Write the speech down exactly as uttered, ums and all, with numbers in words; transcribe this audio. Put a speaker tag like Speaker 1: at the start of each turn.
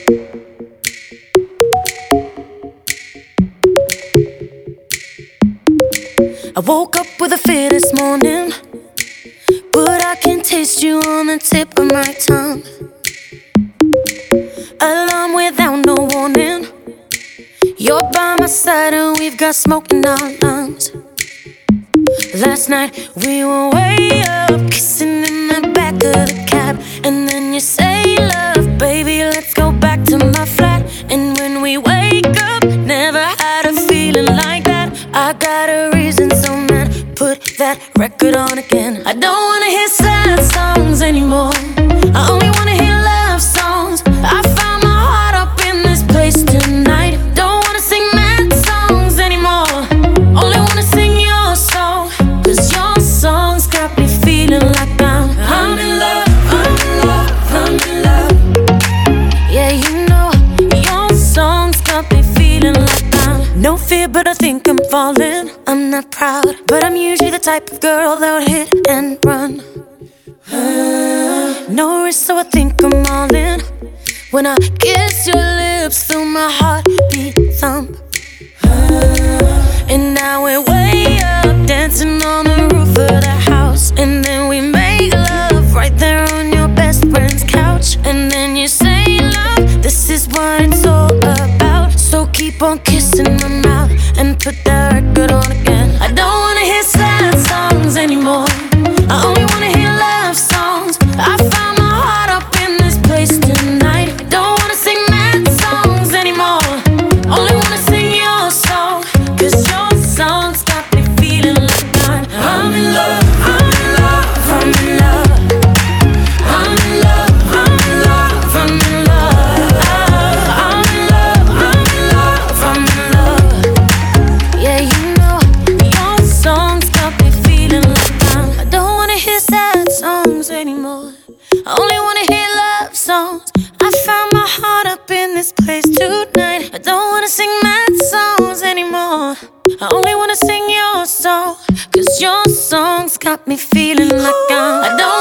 Speaker 1: I woke up with a fear this morning, but I can taste you on the tip of my tongue. Alarm without no warning. You're by my side and we've got smoke in our lungs. Last night we were way up, kissing in the back of the cab. And then you say, love, baby, let's go back to my flat. And when we wake up, never had a feeling like that. I got a reason, so man, put that record on again. I don't wanna hear sad songs anymore. I only wanna hear love songs. I found my heart up in this place tonight. Don't wanna sing mad songs anymore. Only wanna sing your song, 'cause your songs got me feeling like I'm I'm in love, I'm in love, I'm in love. Yeah, you know, your songs got me feeling like I'm no fear, but I think I'm falling. I'm not proud, but I'm usually the type of girl that would hit and run. No risk, so I think I'm all in. When I kiss your lips, feel my heartbeat thump. And now we're way up, dancing on the roof of the house. And then we make love right there on your best friend's couch. And then you say, love, this is what it's all about. So keep on kissing my mouth and put that record on again. I don't wanna hear sad songs anymore. I only wanna hear love songs. I found my heart up in this place tonight. Don't wanna sing mad songs anymore. Only wanna sing your song, 'cause your songs got me feeling like I'm I'm in love, I'm in love, I'm in love. I'm in love, I'm in love, I'm in love. I'm in love, I'm in love, I'm in love. Yeah, you know, your songs got me feeling like I'm I don't wanna hear sad songs anymore. I only wanna hear love songs. I found my heart up in this place tonight. I don't wanna sing mad songs anymore. I only wanna sing your song, 'cause your songs got me feeling like I'm I don't